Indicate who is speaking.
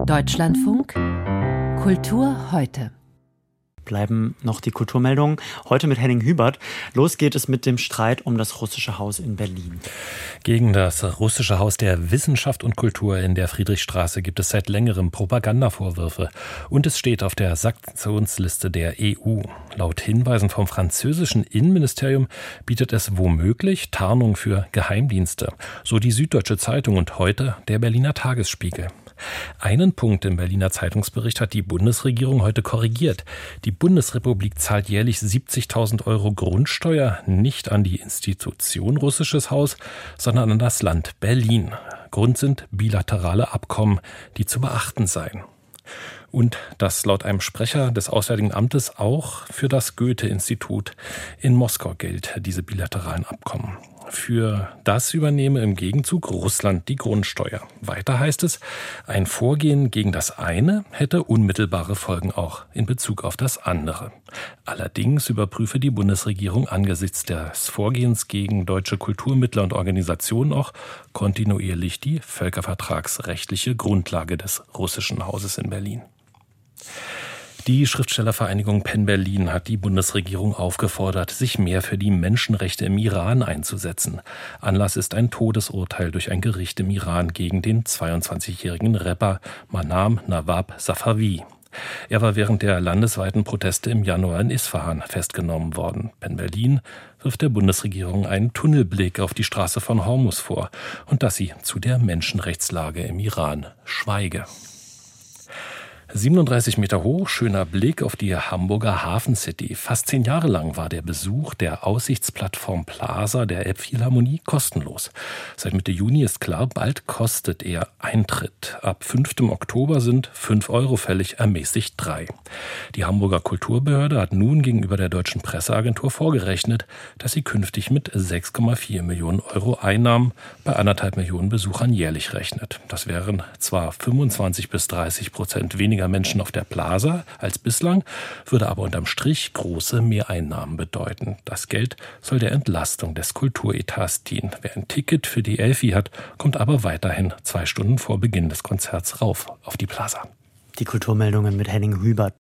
Speaker 1: Deutschlandfunk Kultur heute.
Speaker 2: Bleiben noch die Kulturmeldungen. Heute mit Henning Hubert. Los geht es mit dem Streit um das Russische Haus in Berlin.
Speaker 3: Gegen das Russische Haus der Wissenschaft und Kultur in der Friedrichstraße gibt es seit längerem Propagandavorwürfe. Und es steht auf der Sanktionsliste der EU. Laut Hinweisen vom französischen Innenministerium bietet es womöglich Tarnung für Geheimdienste. So die Süddeutsche Zeitung und heute der Berliner Tagesspiegel. Einen Punkt im Berliner Zeitungsbericht hat die Bundesregierung heute korrigiert. Die Bundesrepublik zahlt jährlich 70.000 € Grundsteuer nicht an die Institution Russisches Haus, sondern an das Land Berlin. Grund sind bilaterale Abkommen, die zu beachten seien. Und dass laut einem Sprecher des Auswärtigen Amtes auch für das Goethe-Institut in Moskau gilt, diese bilateralen Abkommen. Für das übernehme im Gegenzug Russland die Grundsteuer. Weiter heißt es, ein Vorgehen gegen das eine hätte unmittelbare Folgen auch in Bezug auf das andere. Allerdings überprüfe die Bundesregierung angesichts des Vorgehens gegen deutsche Kulturmittler und Organisationen auch kontinuierlich die völkervertragsrechtliche Grundlage des Russischen Hauses in Berlin. Die Schriftstellervereinigung PEN Berlin hat die Bundesregierung aufgefordert, sich mehr für die Menschenrechte im Iran einzusetzen. Anlass ist ein Todesurteil durch ein Gericht im Iran gegen den 22-jährigen Rapper Manam Nawab Safavi. Er war während der landesweiten Proteste im Januar in Isfahan festgenommen worden. PEN Berlin wirft der Bundesregierung einen Tunnelblick auf die Straße von Hormuz vor und dass sie zu der Menschenrechtslage im Iran schweige. 37 Meter hoch, schöner Blick auf die Hamburger Hafencity. Fast 10 Jahre lang war der Besuch der Aussichtsplattform Plaza der Elbphilharmonie kostenlos. Seit Mitte Juni ist klar, bald kostet er Eintritt. Ab 5. Oktober sind 5 € fällig, ermäßigt 3. Die Hamburger Kulturbehörde hat nun gegenüber der Deutschen Presseagentur vorgerechnet, dass sie künftig mit 6,4 Millionen € Einnahmen bei 1,5 Millionen Besuchern jährlich rechnet. Das wären zwar 25-30% weniger Menschen auf der Plaza als bislang, würde aber unterm Strich große Mehreinnahmen bedeuten. Das Geld soll der Entlastung des Kulturetats dienen. Wer ein Ticket für die Elfi hat, kommt aber weiterhin 2 Stunden vor Beginn des Konzerts rauf auf die Plaza.
Speaker 2: Die Kulturmeldungen mit Henning Hubert.